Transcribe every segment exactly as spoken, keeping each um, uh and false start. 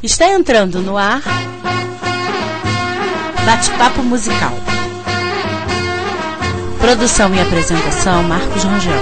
Está entrando no ar Bate-Papo Musical. Produção e apresentação Marcos Rangel.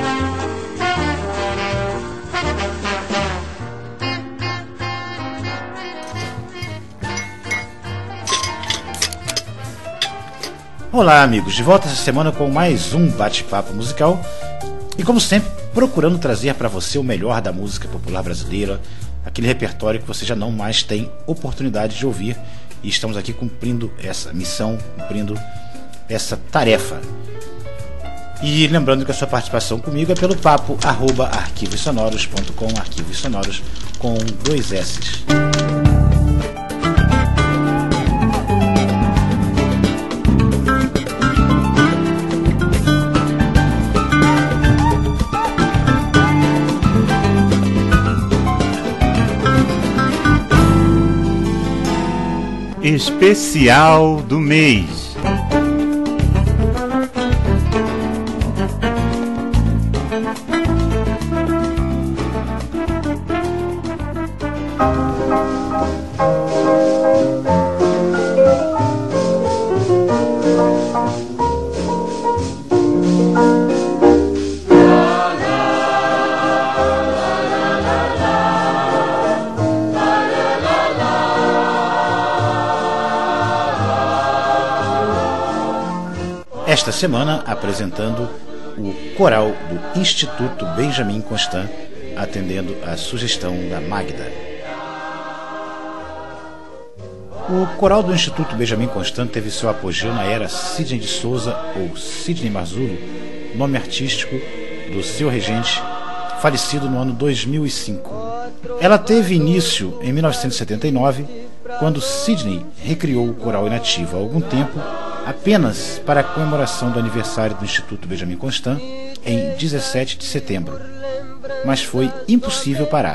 Olá amigos, de volta essa semana com mais um Bate-Papo Musical. E como sempre, procurando trazer para você o melhor da música popular brasileira, aquele repertório que você já não mais tem oportunidade de ouvir. E estamos aqui cumprindo essa missão, cumprindo essa tarefa. E lembrando que a sua participação comigo é pelo papo arroba arquivos sonoros ponto com, arquivos sonoros com dois S's. Especial do mês. Esta semana apresentando o coral do Instituto Benjamin Constant, atendendo à sugestão da Magda. O coral do Instituto Benjamin Constant teve seu apogeu na era Sidney de Souza, ou Sidney Marzullo, nome artístico do seu regente, falecido no ano dois mil e cinco. Ela teve início em mil novecentos e setenta e nove, quando Sidney recriou o coral inativo há algum tempo, apenas para a comemoração do aniversário do Instituto Benjamin Constant em dezessete de setembro. Mas foi impossível parar.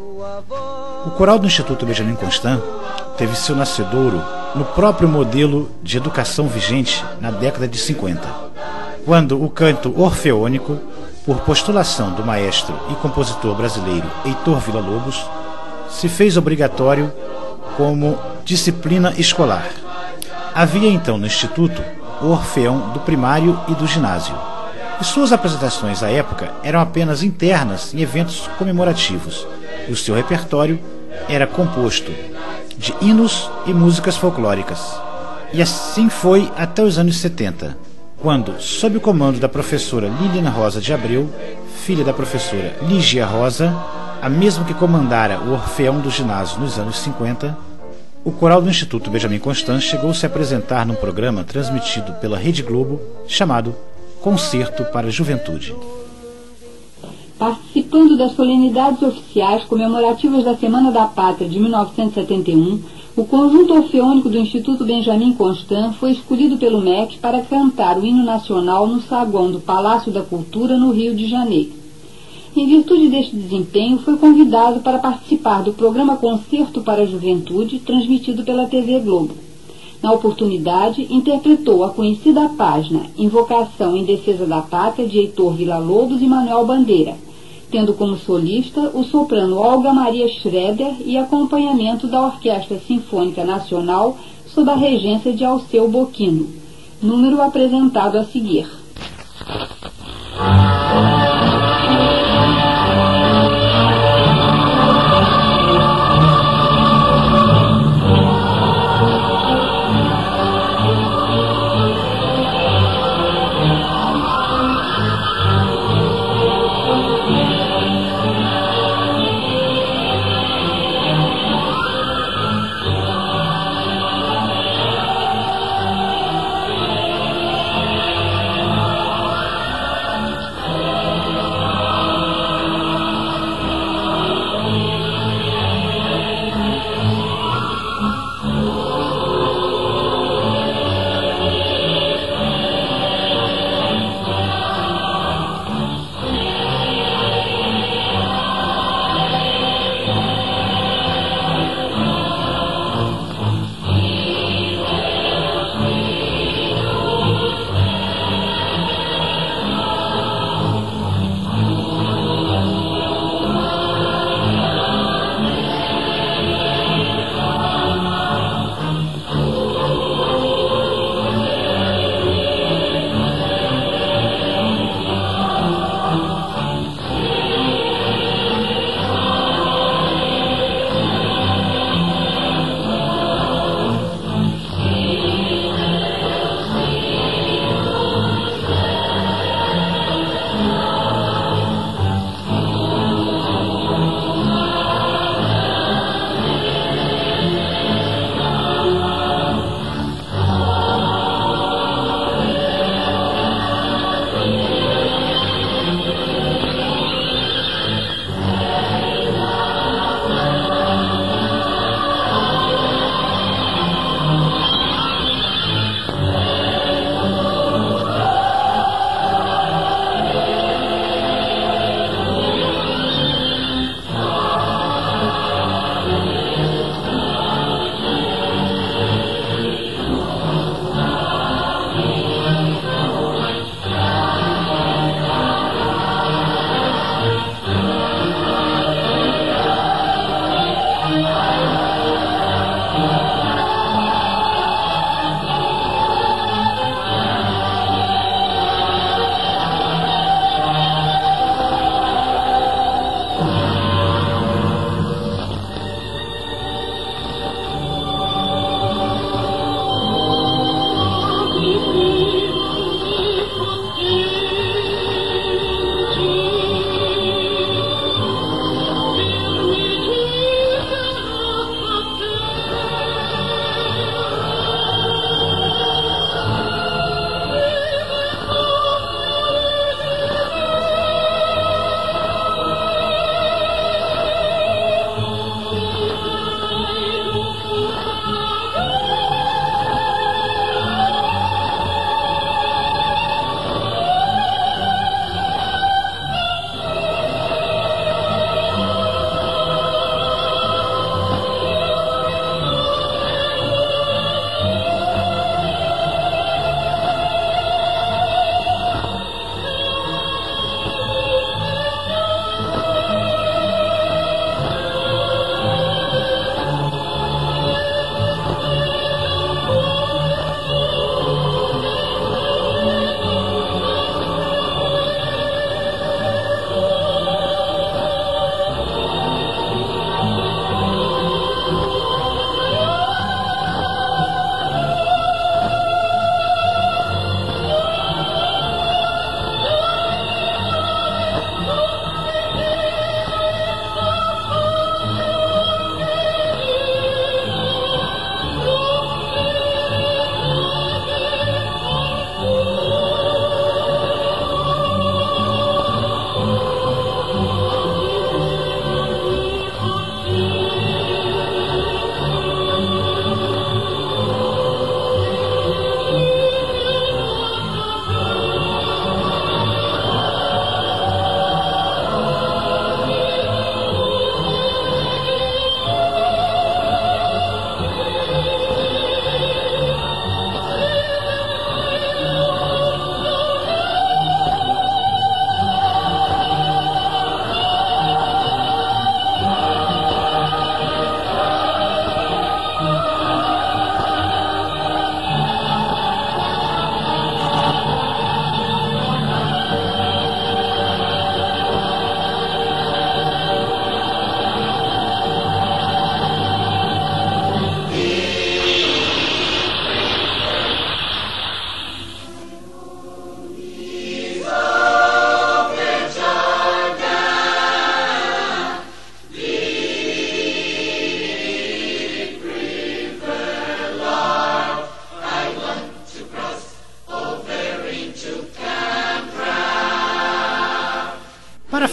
O coral do Instituto Benjamin Constant teve seu nascedouro no próprio modelo de educação vigente na década de cinquenta, quando o canto orfeônico, por postulação do maestro e compositor brasileiro Heitor Villa-Lobos, se fez obrigatório como disciplina escolar. Havia então no Instituto o orfeão do primário e do ginásio, e suas apresentações à época eram apenas internas em eventos comemorativos, e o seu repertório era composto de hinos e músicas folclóricas. E assim foi até os anos setenta, quando, sob o comando da professora Liliana Rosa de Abreu, filha da professora Lígia Rosa, a mesma que comandara o orfeão do ginásio nos anos cinquenta, o coral do Instituto Benjamin Constant chegou a se apresentar num programa transmitido pela Rede Globo chamado Concerto para a Juventude. Participando das solenidades oficiais comemorativas da Semana da Pátria de mil novecentos e setenta e um, o conjunto orfeônico do Instituto Benjamin Constant foi escolhido pelo M E C para cantar o hino nacional no saguão do Palácio da Cultura, no Rio de Janeiro. Em virtude deste desempenho, foi convidado para participar do programa Concerto para a Juventude, transmitido pela T V Globo. Na oportunidade, interpretou a conhecida página Invocação em Defesa da Pátria, de Heitor Villa-Lobos e Manuel Bandeira, tendo como solista o soprano Olga Maria Schroeder e acompanhamento da Orquestra Sinfônica Nacional sob a regência de Alceu Bocchino. Número apresentado a seguir.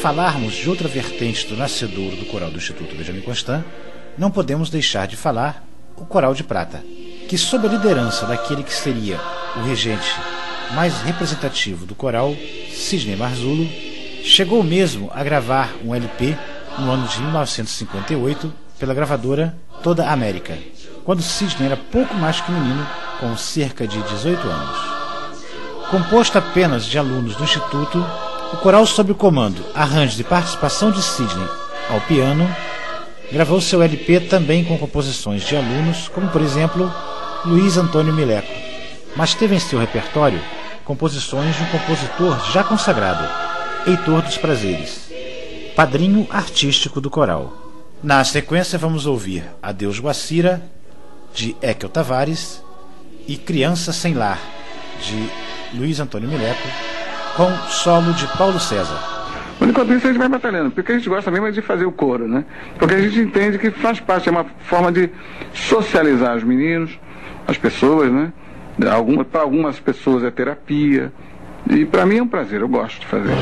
falarmos de outra vertente do nascedouro do coral do Instituto Benjamin Constant, não podemos deixar de falar o Coral de Prata, que sob a liderança daquele que seria o regente mais representativo do coral, Sidney Marzullo, chegou mesmo a gravar um L P no ano de mil novecentos e cinquenta e oito pela gravadora Toda América, quando Sidney era pouco mais que menino, com cerca de dezoito anos. Composto apenas de alunos do Instituto, o coral, sob o comando, arranjos e participação de Sidney ao piano, gravou seu L P também com composições de alunos, como por exemplo Luiz Antônio Mileco, mas teve em seu repertório composições de um compositor já consagrado, Heitor dos Prazeres, padrinho artístico do coral. Na sequência vamos ouvir Adeus Guacira, de Ekel Tavares, e Criança Sem Lar, de Luiz Antônio Mileco, com solo de Paulo César. Enquanto isso a gente vai batalhando, porque a gente gosta mesmo de fazer o coro, né? Porque a gente entende que faz parte, é uma forma de socializar os meninos, as pessoas, né? Alguma, para algumas pessoas é terapia, e para mim é um prazer, eu gosto de fazer.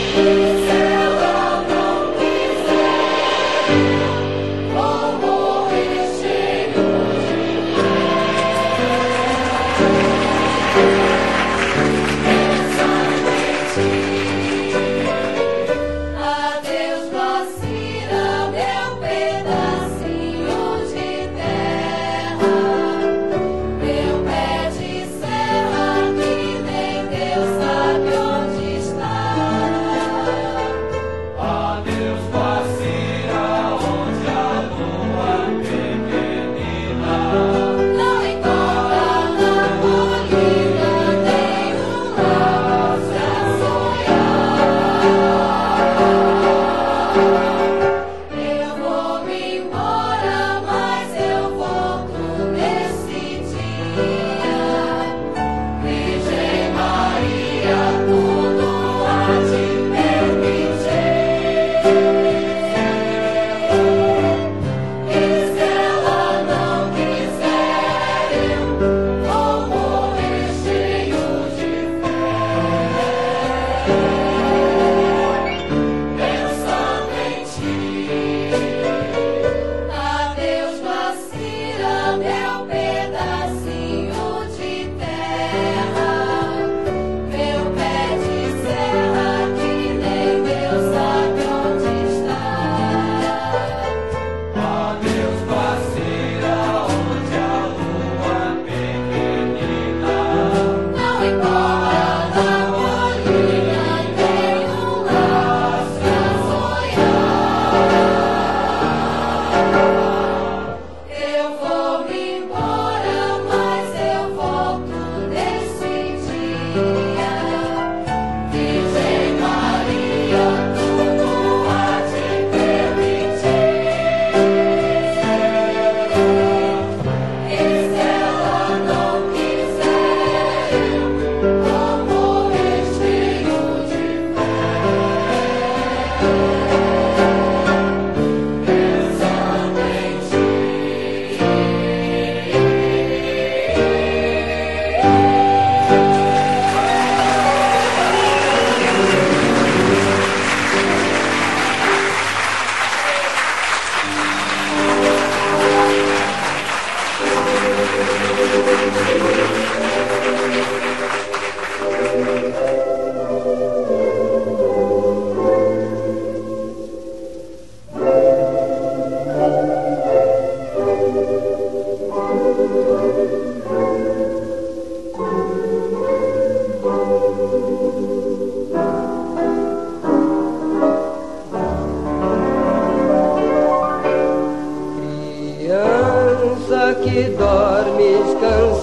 Que dormes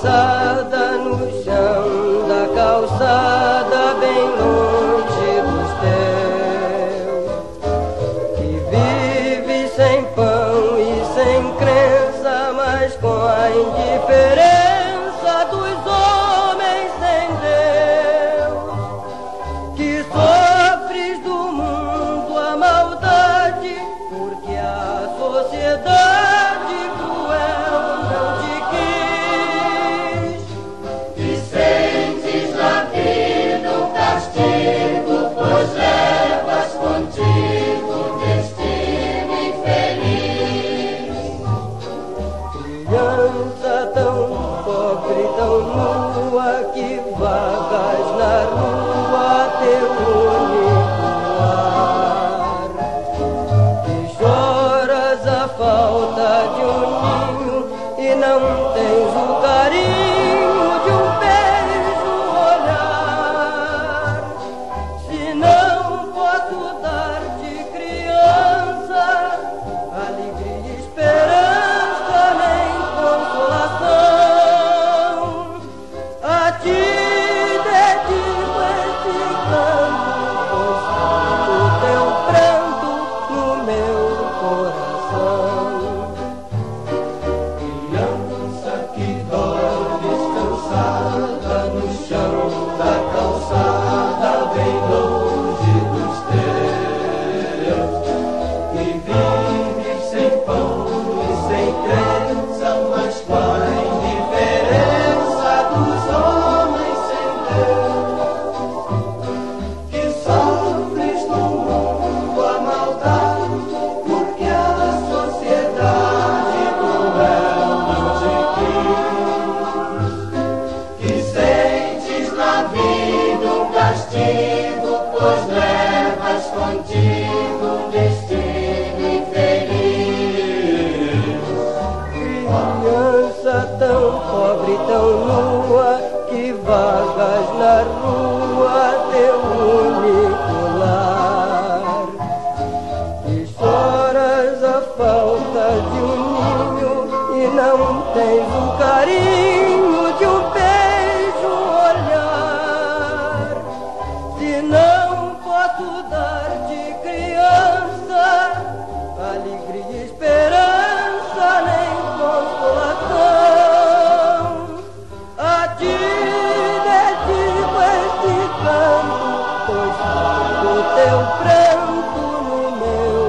cansada no chão da calçada, bem longe dos teus, que vive sem pão e sem crença, mas com a indiferença dos homens sem Deus, que sofres do mundo a maldade, porque a sociedade Pois levas contigo vagas na rua, teu único lar. Que choras a falta de um ninho e não tens o carinho de um beijo olhar. Se não posso dar-te criança, alegria e esperança, nem consolação, a ti dedico este canto, pois sinto teu pranto no meu coração. Criança que dormes cansada no chão da calçada, bem longe dos teus, que vives sem pão e sem crença, mas com a indiferença dos homens sem Deus, que sofres no mundo a maldade, porque a sociedade cruel não te quis, que sentes na vida um castigo, pois levas contigo um destino infeliz. Criança tão pobre, tão nua, que vagas na rua, teu único lar. E choras a falta de um ninho e não tens o carinho de um beijo olhar. Se não posso dar-te criança, alegria e esperança, nem consolação, a ti dedico este canto, pois sinto teu pranto no meu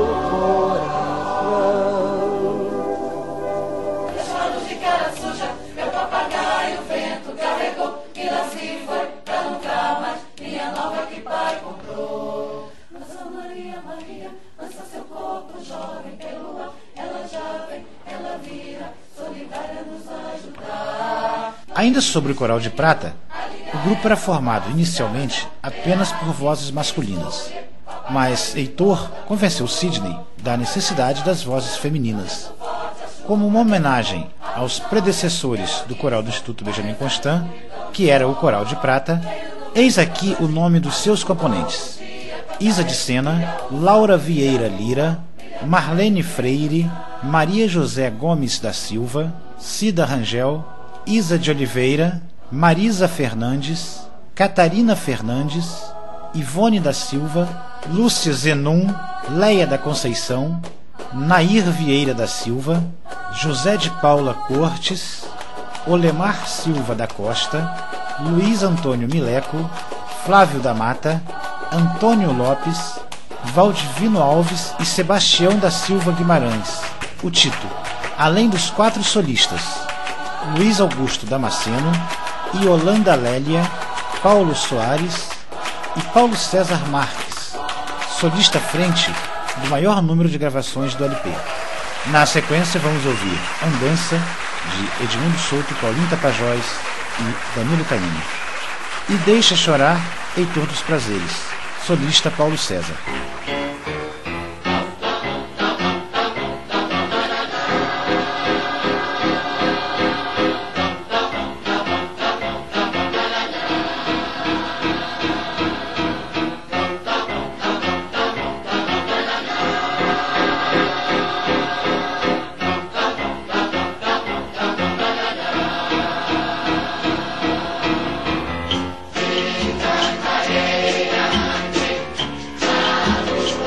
coração. Deixando de cara suja, meu papagaio, o vento carregou, que lá se foi pra nunca mais, minha nova que pai comprou. Nossa Maria, Maria, lança seu corpo jovem pelo ar, ela já vem, ela vira, solidária nos ajudar. Ainda sobre o Coral de Prata, o grupo era formado inicialmente apenas por vozes masculinas, mas Heitor convenceu Sidney da necessidade das vozes femininas. Como uma homenagem aos predecessores do coral do Instituto Benjamin Constant, que era o Coral de Prata, eis aqui o nome dos seus componentes: Isa de Sena, Laura Vieira Lira, Marlene Freire, Maria José Gomes da Silva, Cida Rangel, Isa de Oliveira, Marisa Fernandes, Catarina Fernandes, Ivone da Silva, Lúcia Zenon, Leia da Conceição, Nair Vieira da Silva, José de Paula Cortes, Olemar Silva da Costa, Luiz Antônio Mileco, Flávio da Mata, Antônio Lopes, Valdivino Alves e Sebastião da Silva Guimarães, o Tito, além dos quatro solistas, Luiz Augusto Damasceno, Yolanda Lélia, Paulo Soares e Paulo César Marques, solista frente do maior número de gravações do L P. Na sequência vamos ouvir Andança, de Edmundo Souto, Paulinho Tapajós e Danilo Caymmi. E Deixa Chorar, Heitor dos Prazeres, solista Paulo César. Fica na areia,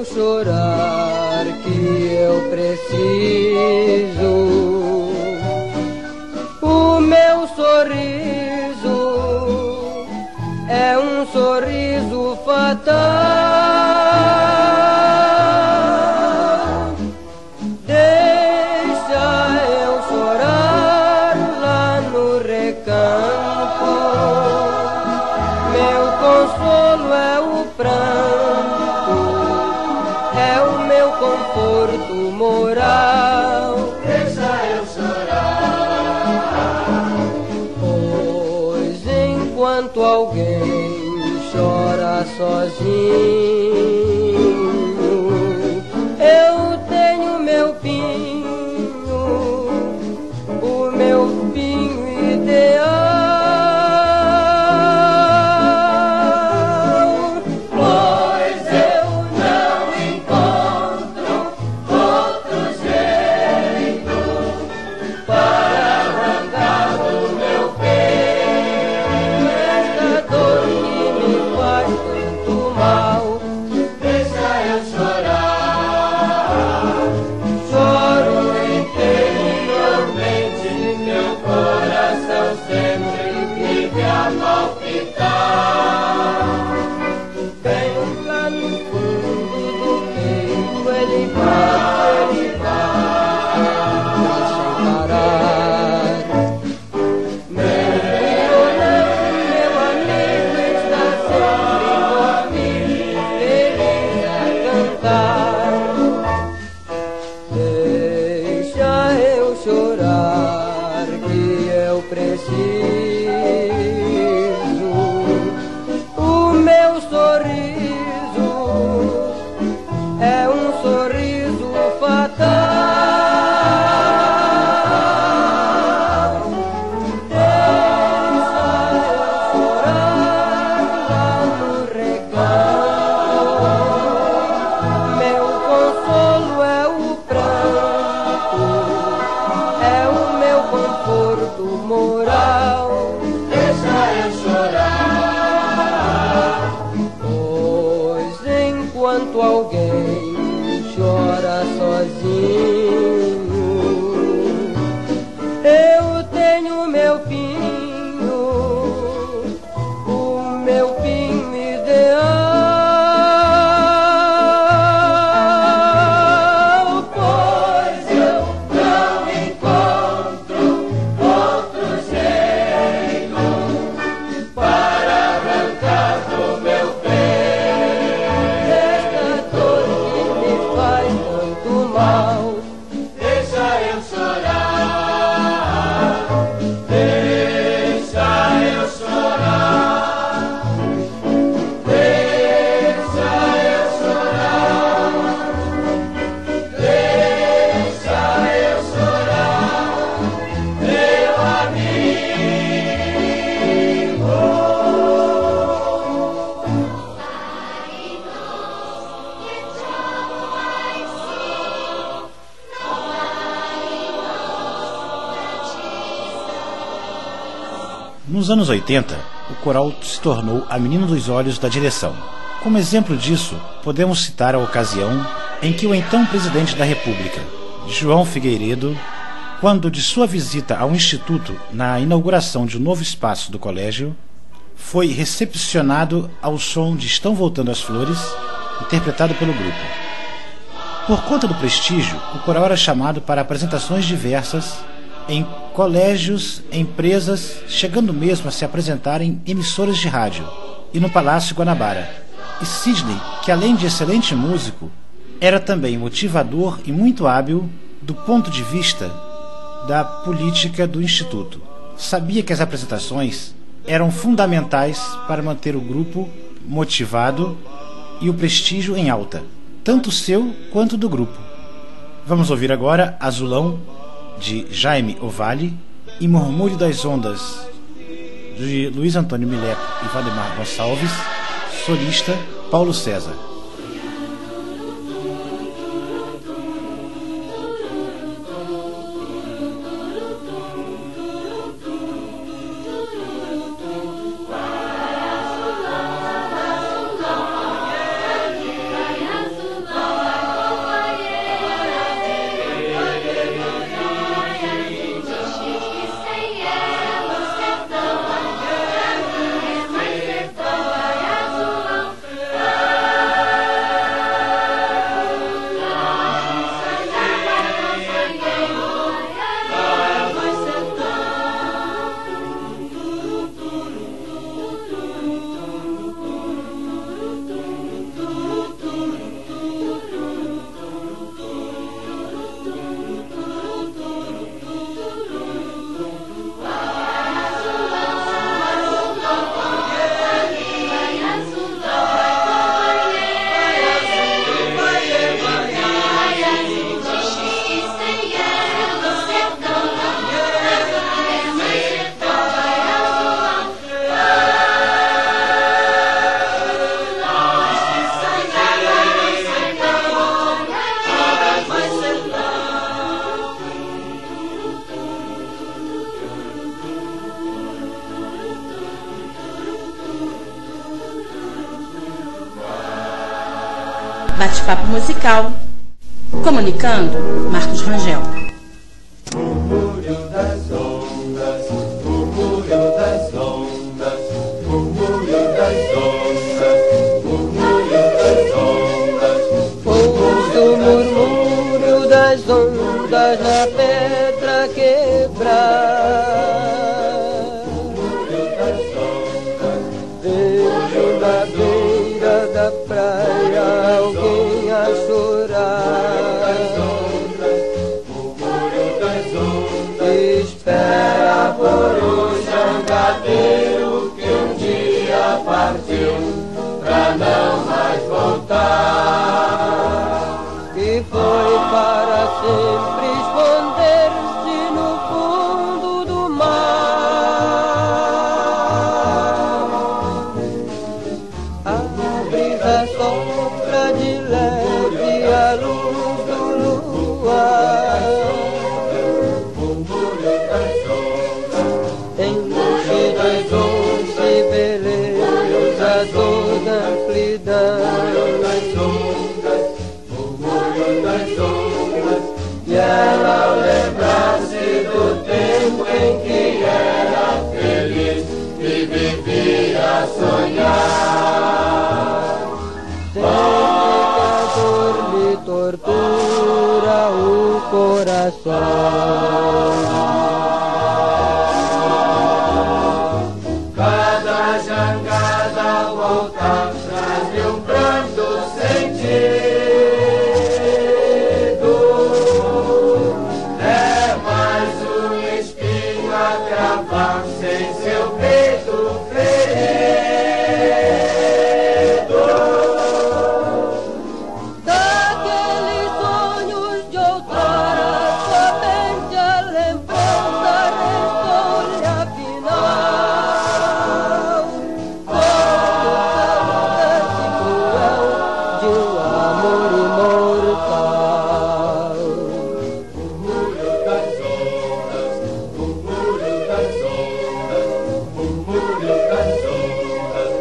chorar que eu preciso. O meu sorriso é um sorriso fatal. Deixa eu chorar lá no recanto. Meu consolo é o pranto, é o meu conforto moral. Deixa eu chorar, pois enquanto alguém chora sozinho, eu tenho meu pinho, o meu pinho ideal. pois eu não encontro outro jeito para arrancar do meu peito Esta dor que me faz tanto mal. Deixa eu chorar, Choro interiormente, meu coração sempre vive a palpitar. bem lá no fundo do peito, ele bate, ele bate, sem parar. Meu ou não, meu amigo está sempre por mim, feliz a cantar. Deixa eu chorar que eu preciso. O meu sorriso é um sorriso fatal. Deixa eu chorar lá no recanto. Meu consolo é o pranto, é o meu conforto moral. Deixa eu chorar, Pois enquanto alguém chora sozinho, eu tenho meu pinho, o meu pinho ideal. pois eu não encontro outro jeito para arrancar do meu peito Esta dor que me faz tanto mal. Deixa eu chorar, deixa eu chorar, deixa eu chorar, deixa eu chorar, meu amigo. Nos anos oitenta, o coral se tornou a menina dos olhos da direção. Como exemplo disso, podemos citar a ocasião em que o então presidente da República, João Figueiredo, quando de sua visita ao Instituto na inauguração de um novo espaço do colégio, foi recepcionado ao som de Estão Voltando as Flores, interpretado pelo grupo. Por conta do prestígio, o coral era chamado para apresentações diversas em colégios, empresas, chegando mesmo a se apresentar em emissoras de rádio e no Palácio Guanabara. E Sidney, que além de excelente músico, era também motivador e muito hábil do ponto de vista da política do Instituto. Sabia que as apresentações eram fundamentais para manter o grupo motivado e o prestígio em alta, tanto seu quanto do grupo. Vamos ouvir agora Azulão, de Jaime Ovalle, e Murmúrio das Ondas, de Luiz Antônio Mileco e Valdemar Gonçalves, solista Paulo César. Vai azulão, Bate-papo musical. Comunicando, Marcos Rangel. Murmúrio das ondas, murmúrio das ondas, murmúrio das ondas, murmúrio das ondas. Ouço o murmúrio das ondas na pedra quebrada. Murmúrio das ondas, Vejo na beira da praia alguém a chorar. Espera por um jangadeiro que um dia partiu pra não mais voltar. E foi para sempre esconder-se no fundo do mar. A brisa sopra de leve a luz do luar. Toda amplidão das ondas, murmúrio das ondas. e ela ao lembrar-se do tempo em que Era feliz e vivia a sonhar. sempre que a dor lhe tortura o coração. Cada jangada ao voltar traz-lhe um pranto sentido. É mais um espinho a cravar sem seu peito ferido. Daqueles sonhos de outrora, somente a lembrança restou-lhe afinal. Como saudade cruel de um amor imortal. Murmúrio das ondas, murmúrio das ondas, murmúrio das ondas.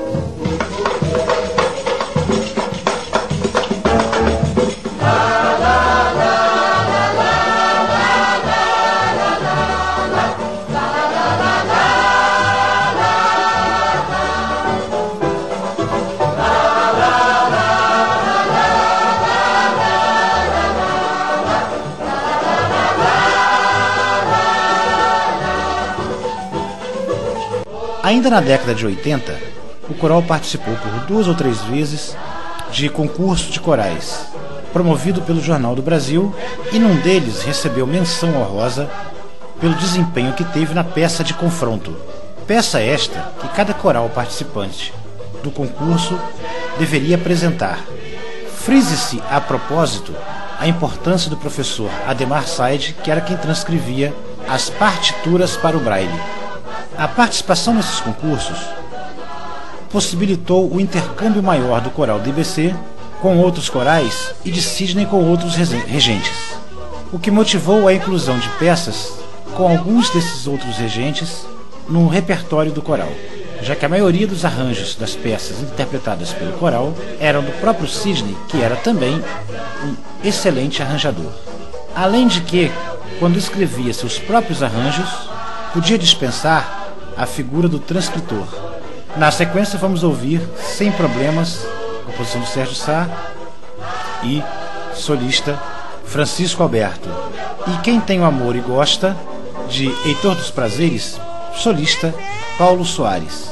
Ainda na década de oitenta, o coral participou por duas ou três vezes de concurso de corais, promovido pelo Jornal do Brasil, e num deles recebeu menção honrosa pelo desempenho que teve na peça de confronto. Peça esta que cada coral participante do concurso deveria apresentar. Frise-se a propósito a importância do professor Ademar Said, que era quem transcrevia as partituras para o braille. A participação nesses concursos possibilitou o intercâmbio maior do coral do I B C com outros corais e de Sidney com outros regentes, o que motivou a inclusão de peças com alguns desses outros regentes no repertório do coral, já que a maioria dos arranjos das peças interpretadas pelo coral eram do próprio Sidney, que era também um excelente arranjador. Além de que, quando escrevia seus próprios arranjos, podia dispensar a figura do transcritor. Na sequência vamos ouvir Sem Problemas, composição do Sérgio Sá, e solista Francisco Alberto. E Quem Tem o Amor e Gosta, de Heitor dos Prazeres, solista Paulo Soares.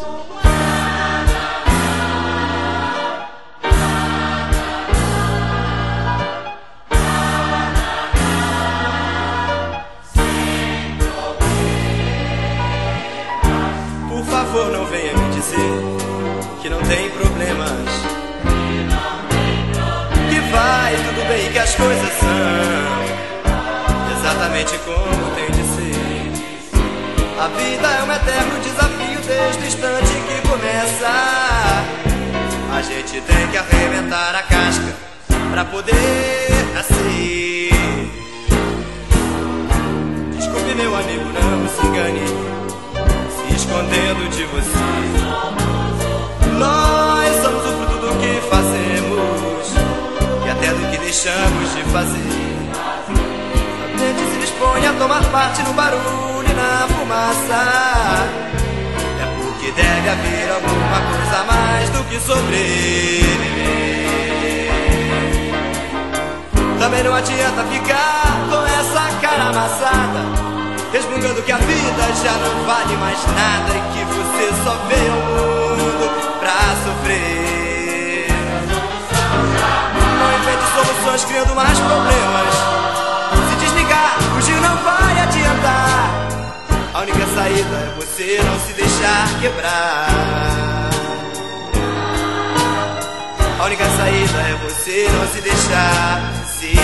Por favor, não venha me dizer que não tem problemas, que vai tudo bem e que as coisas são exatamente como tem de ser. A vida é um eterno desafio desde o instante que começa. A gente tem que arrebentar a casca pra poder nascer. Desculpe, meu amigo, não se engane, se escondendo de você. Nós somos o fruto do que fazemos. deixamos de fazer. A gente se dispõe a tomar parte no barulho e na fumaça. É porque deve haver alguma coisa a mais do que sobreviver. Também não adianta ficar com essa cara amassada, resmungando que a vida já não vale mais nada e que você só veio ao mundo pra sofrer. Não invente soluções criando mais problemas. Se desligar, fugir não vai adiantar. A única saída é você não se deixar quebrar. A única saída é você não se deixar ser.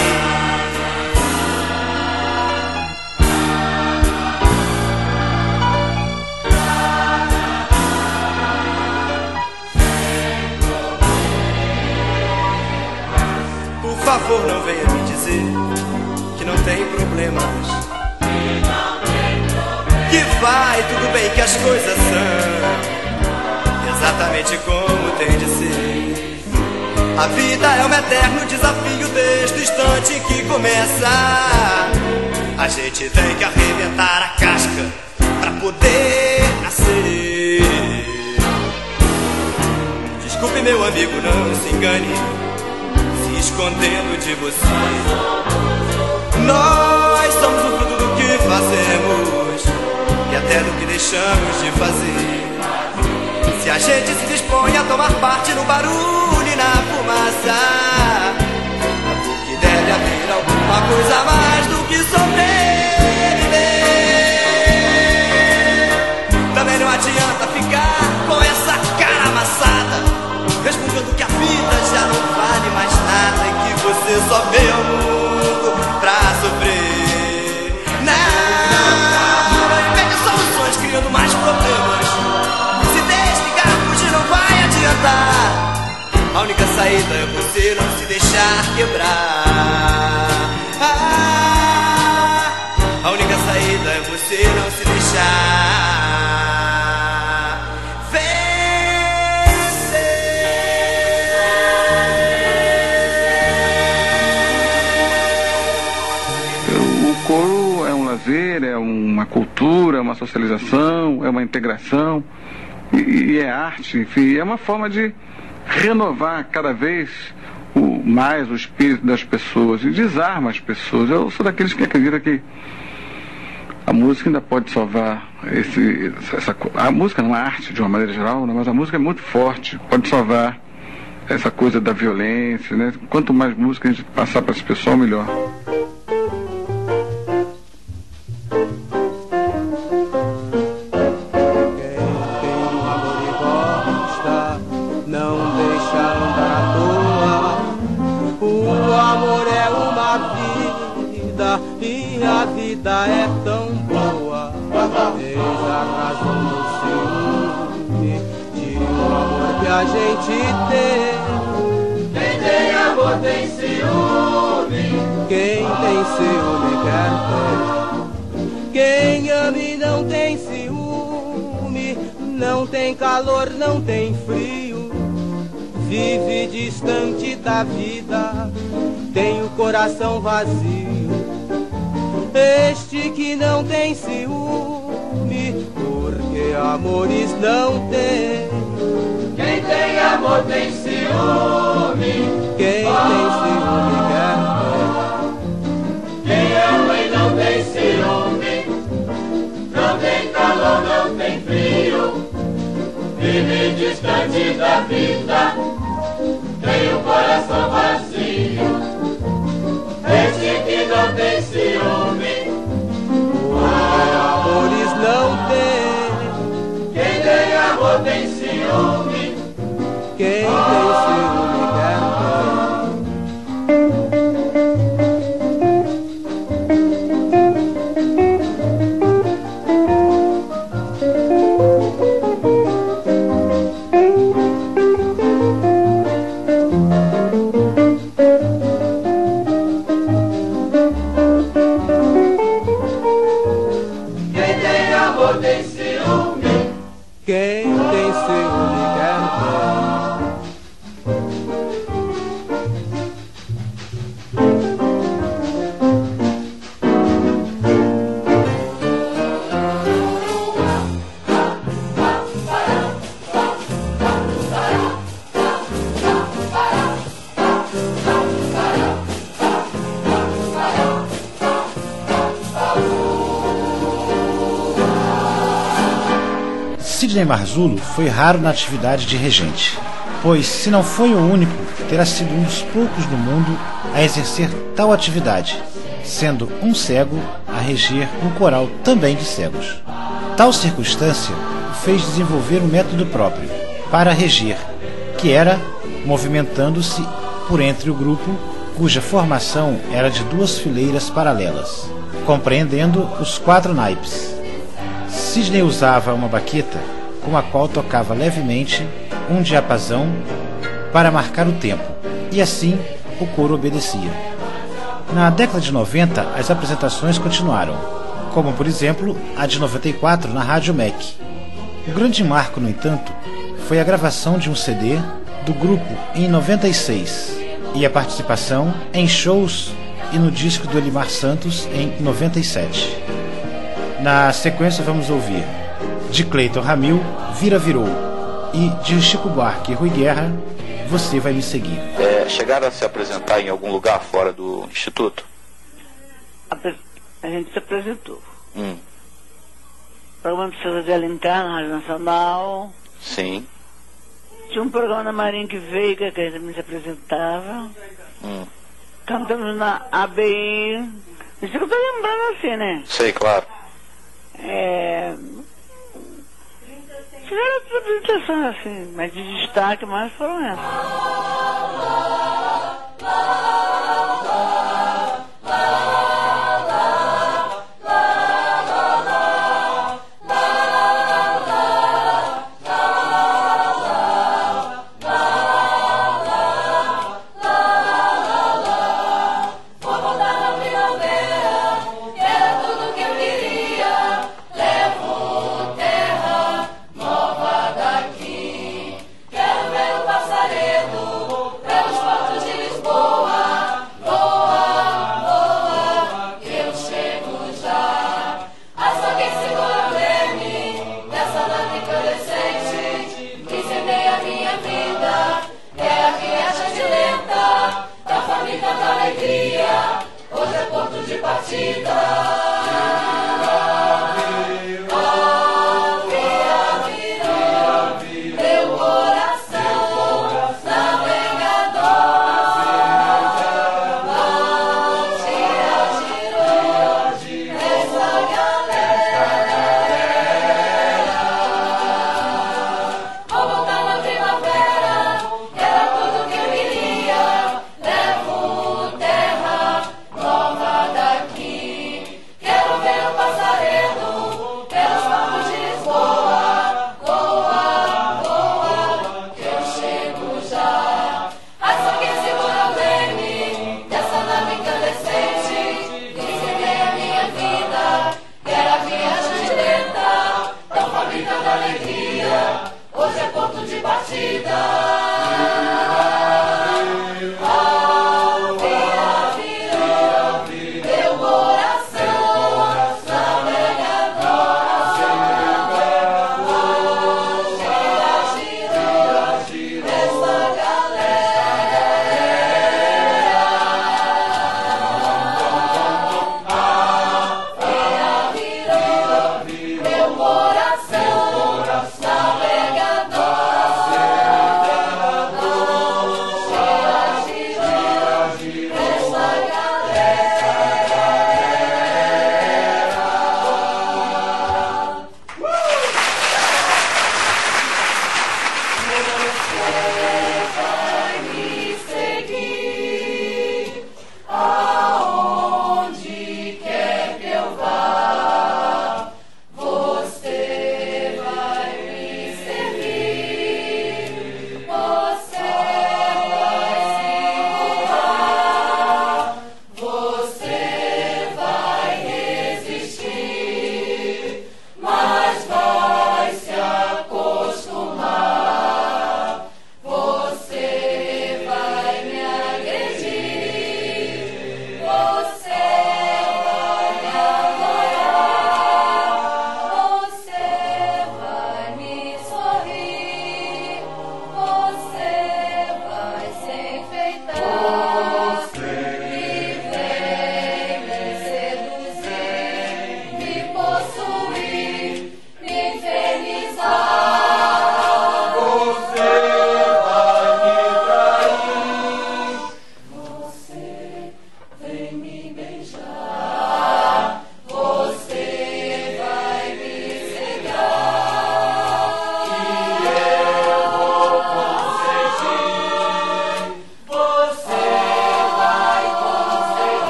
Por favor, não venha me dizer que não tem problemas, que vai tudo bem, que as coisas são exatamente como tem de ser. A vida é um eterno desafio desde o instante que começa. A gente tem que arrebentar a casca pra poder nascer. Desculpe, meu amigo, não se engane se escondendo de você. Nós somos o fruto do que fazemos e até do que deixamos de fazer. Se a gente se dispõe a tomar parte no barulho e na fumaça, é porque deve haver alguma coisa a mais do que sobreviver. Também não adianta ficar com essa cara amassada, resmungando que a vida já não vale mais nada e que você só veio ao mundo pra sofrer. Não, não invente soluções criando mais problemas. A única saída é você não se deixar quebrar. Ah, a única saída é você não se deixar vencer. O coro é um lazer, é uma cultura, é uma socialização, é uma integração e, e é arte, enfim, é uma forma de renovar cada vez o, mais o espírito das pessoas e desarma as pessoas. Eu sou daqueles que acreditam que a música ainda pode salvar esse, essa, a música não é arte de uma maneira geral, né, mas a música é muito forte, pode salvar essa coisa da violência, né? Quanto mais música a gente passar para esse pessoal, melhor. A vida é tão boa, eis a razão do ciúme, de um amor que a gente tem. Quem tem amor tem ciúme, quem tem ciúme quer ter. Quem ama e não tem ciúme, não tem calor, não tem frio, vive distante da vida, tem o coração vazio. Este que não tem ciúme, porque amores não tem. Quem tem amor tem ciúme, quem tem ciúme quer ter. Quem ama e não tem ciúme, não tem calor, não tem frio, vive distante da vida, tem o coração vazio. Este que não tem ciúme, porque amores não tem. Quem tem amor tem ciúme, quem tem ciúme quer ter. Sidney Marzullo foi raro na atividade de regente, pois, se não foi o único, terá sido um dos poucos no mundo a exercer tal atividade, sendo um cego a reger um coral também de cegos. Tal circunstância o fez desenvolver um método próprio para reger, que era movimentando-se por entre o grupo, cuja formação era de duas fileiras paralelas, compreendendo os quatro naipes. Sidney usava uma baqueta com a qual tocava levemente um diapasão para marcar o tempo, e assim o coro obedecia. Na década de noventa, as apresentações continuaram, como por exemplo a de noventa e quatro na Rádio M E C. O grande marco, no entanto, foi a gravação de um C D do grupo em noventa e seis e a participação em shows e no disco do Elimar Santos em noventa e sete. Na sequência vamos ouvir de Cleiton Ramil, Vira Virou, e de Chico Buarque e Rui Guerra, Você Vai Me Seguir. É, chegaram a se apresentar em algum lugar fora do Instituto? A, a gente se apresentou. Hum. Programa de César de Alencar, na Rádio Nacional. Sim. Tinha um programa na Marinha que veio, que a gente também se apresentava. Hum. Cantamos na A B I. Isso que eu tô lembrando assim, né? Sei, claro. É... Tiveram outras apresentações assim, mas de destaque mais foram essas. Quero ver o passaredo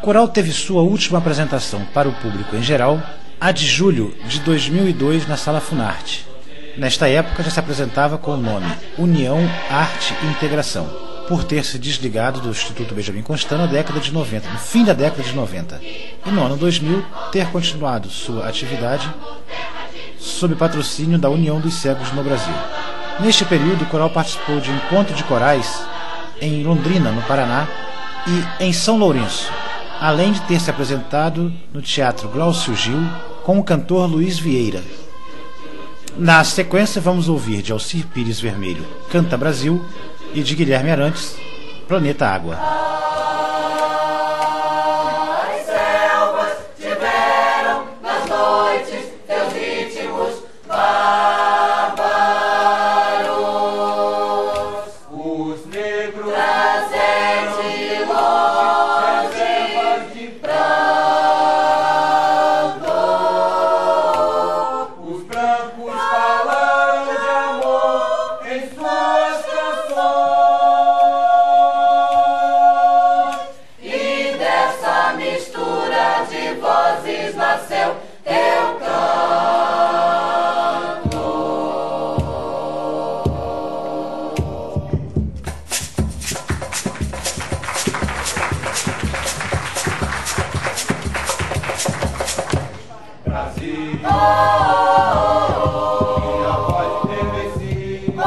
coral teve sua última apresentação para o público em geral a de julho de dois mil e dois na Sala Funarte. Nesta época já se apresentava com o nome União, Arte e Integração, por ter se desligado do Instituto Benjamin Constant na década de noventa, no fim da década de noventa, e no ano dois mil ter continuado sua atividade sob patrocínio da União dos Cegos no Brasil. Neste período, o coral participou de encontro de corais em Londrina, no Paraná, e em São Lourenço, além de ter se apresentado no Teatro Glaucio Gil com o cantor Luiz Vieira. Na sequência, vamos ouvir de Alcir Pires Vermelho, Canta Brasil, e de Guilherme Arantes, Planeta Água. As selvas tiveram nas noites teus ritmos bárbaros. Os negros trazem de longe pranto. Os brancos falaram de amor em suas canções. E dessa mistura de vozes nasceu teu canto. Brasil, Oh, minha voz estremeci. oh, oh,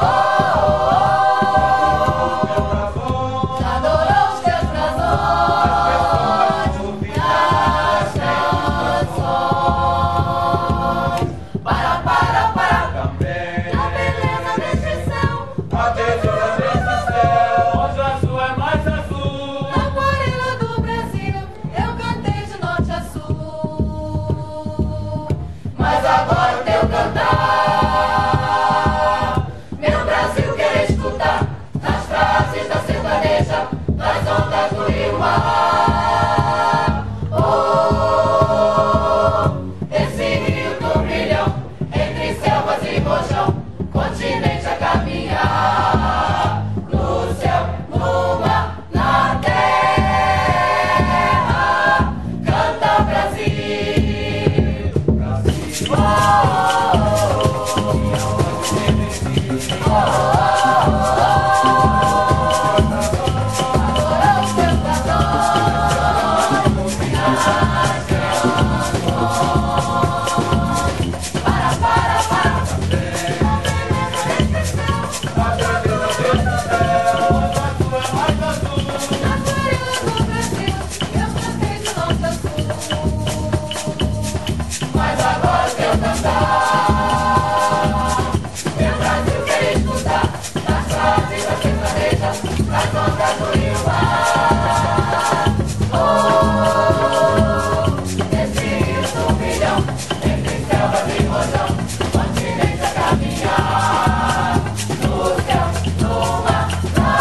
oh, oh. Adorou os teus brasões, as canções. Para, para, para, Também na beleza deste céu, a beleza desse céu, onde azul é mais azul. na aquarela do Brasil, eu cantei de norte a sul. Mas agora o teu cantar, meu Brasil quer escutar, nas frases da sertaneja, nas ondas do rio mar. Oh, esse rio turbilhão, entre selvas e rojão, continente a caminhar, no céu, no mar, na terra, canta Brasil. Oh, oh, oh, minha voz estremeci. Oh, oh, oh, adorou os teus brasões, as canções. Para, para, para, na beleza deste céu, A beleza desse céu, onde azul é mais azul. na aquarela do Brasil, eu cantei de norte a sul. Mas agora o teu cantar, meu Brasil quer escutar, nas frases da sertaneja, nas ondas do rio mar. Oh, esse rio turbilhão, entre selvas e rojão, continente a caminhar, no céu, no mar, na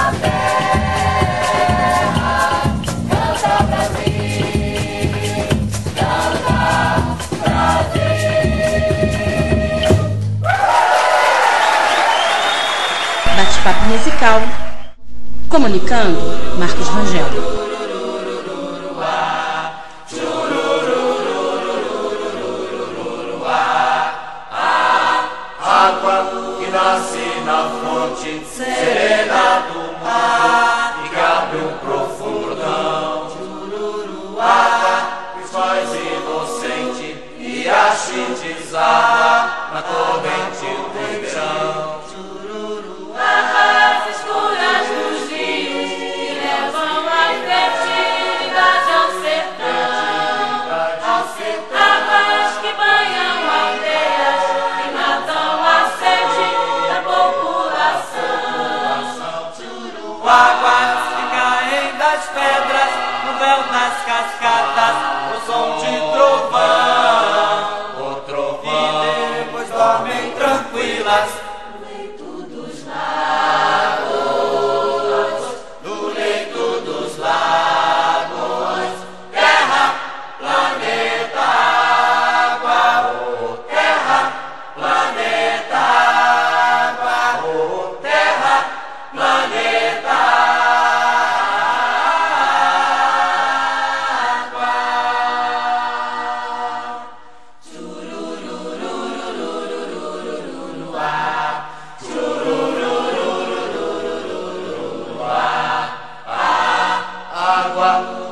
terra, canta Brasil, canta Brasil. Bate-papo musical. Comunicando, Marcos Rangel. Água que nasce na fonte serena do mar e que abre um profundão. Água que faz inocente e ache desarma na corrente do Ribeirão. Águas escuras dos rios que levam a fertilidade ao sertão, ao sertão. Águas que banham aldeias e matam a sede da população. Águas que caem das pedras, no véu nas cascadas, o som de trovão. O trovão. E depois dormem tranquilas No leito dos lagos, No leito dos lagos, terra, planeta, água, oh, terra, planeta, água, oh, terra, planeta,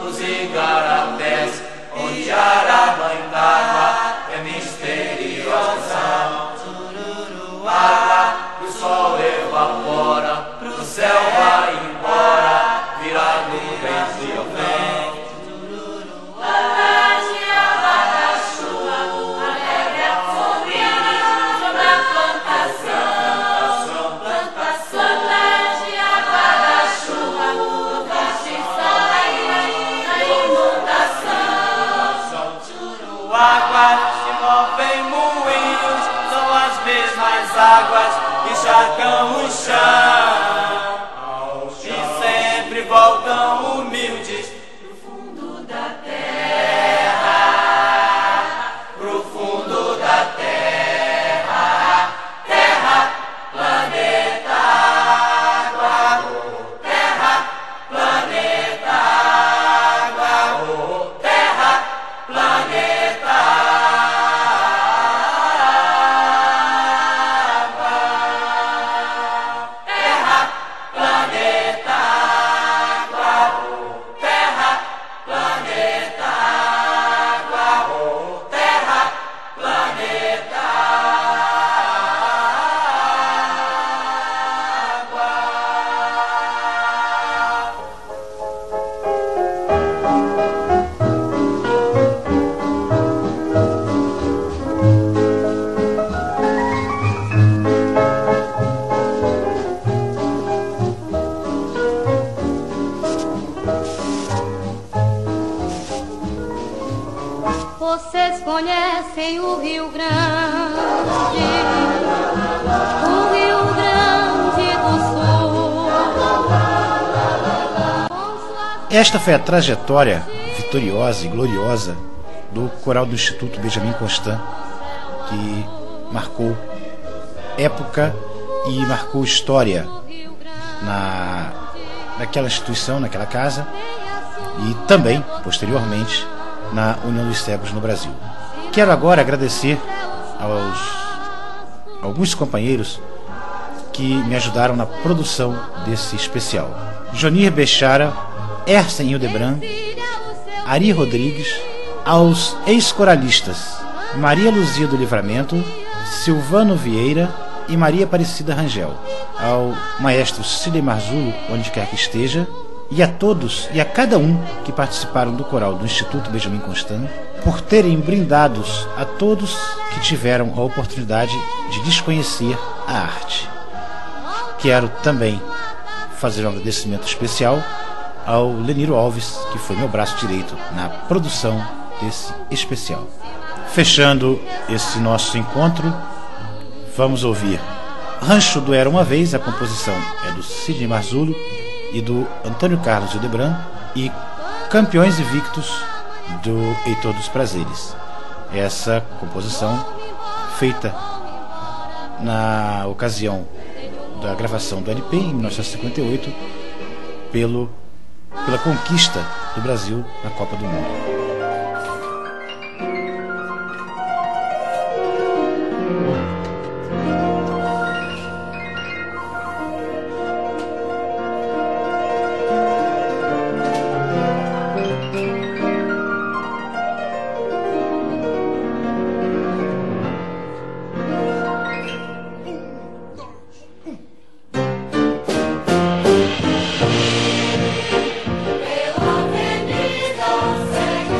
nos igarapés, onde a mãe d'água é misteriosa. Água que o sol evapora, pro céu vai embora, vira nuvens de vento. Plantas de água da chuva, alegre a fogueira sobre a plantação. Plantas de água da chuva, o forte sol na inundação. Águas que movem moinhos, são as mesmas águas que encharcam o chão e sempre voltam humildes pro fundo da terra, pro fundo da terra, terra, planeta, água, terra, planeta, água, terra, planeta, Vocês conhecem o Rio Grande, o Rio Grande do Sul. Esta foi a trajetória vitoriosa e gloriosa do coral do Instituto Benjamin Constant, que marcou época e marcou história na, naquela instituição, naquela casa, e também, posteriormente, na União dos Cegos no Brasil. Quero agora agradecer aos alguns companheiros que me ajudaram na produção desse especial: Jonir Bechara, Ersen Hildebrand, Ari Rodrigues, aos ex-coralistas Maria Luzia do Livramento, Silvano Vieira e Maria Aparecida Rangel, ao maestro Sidney Marzullo, onde quer que esteja, e a todos e a cada um que participaram do coral do Instituto Benjamin Constant, por terem brindados a todos que tiveram a oportunidade de desconhecer a arte. Quero também fazer um agradecimento especial ao Leniro Alves, que foi meu braço direito na produção desse especial. Fechando esse nosso encontro, vamos ouvir Rancho do Era Uma Vez. A composição é do Sidney Marzullo e do Antônio Carlos Hildebrand, e Campeões Invictos do Heitor dos Prazeres. Essa composição feita na ocasião da gravação do L P em mil novecentos e cinquenta e oito pelo, pela conquista do Brasil na Copa do Mundo. Pela avenida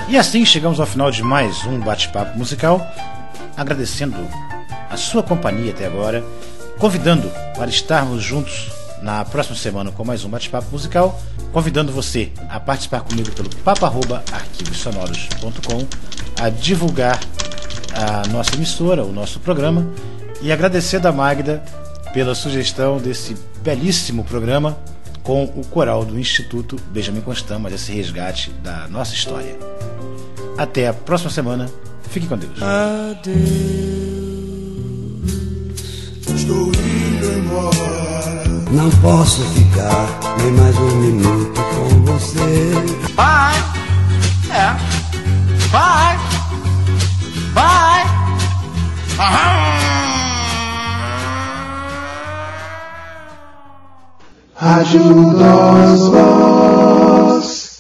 E assim chegamos ao final de mais um bate-papo musical, agradecendo a sua companhia até agora, convidando para estarmos juntos na próxima semana com mais um bate-papo musical, convidando você a participar comigo pelo papo arroba arquivos sonoros ponto com, a divulgar a nossa emissora, o nosso programa, e agradecendo a Magda pela sugestão desse belíssimo programa com o coral do Instituto Benjamin Constant, mas esse resgate da nossa história. Até a próxima semana. Fique com Deus. Adeus. Estou indo embora. Não posso ficar nem mais um minuto com você. Bye. É. Bye. Bye. Aham. Rádio Nós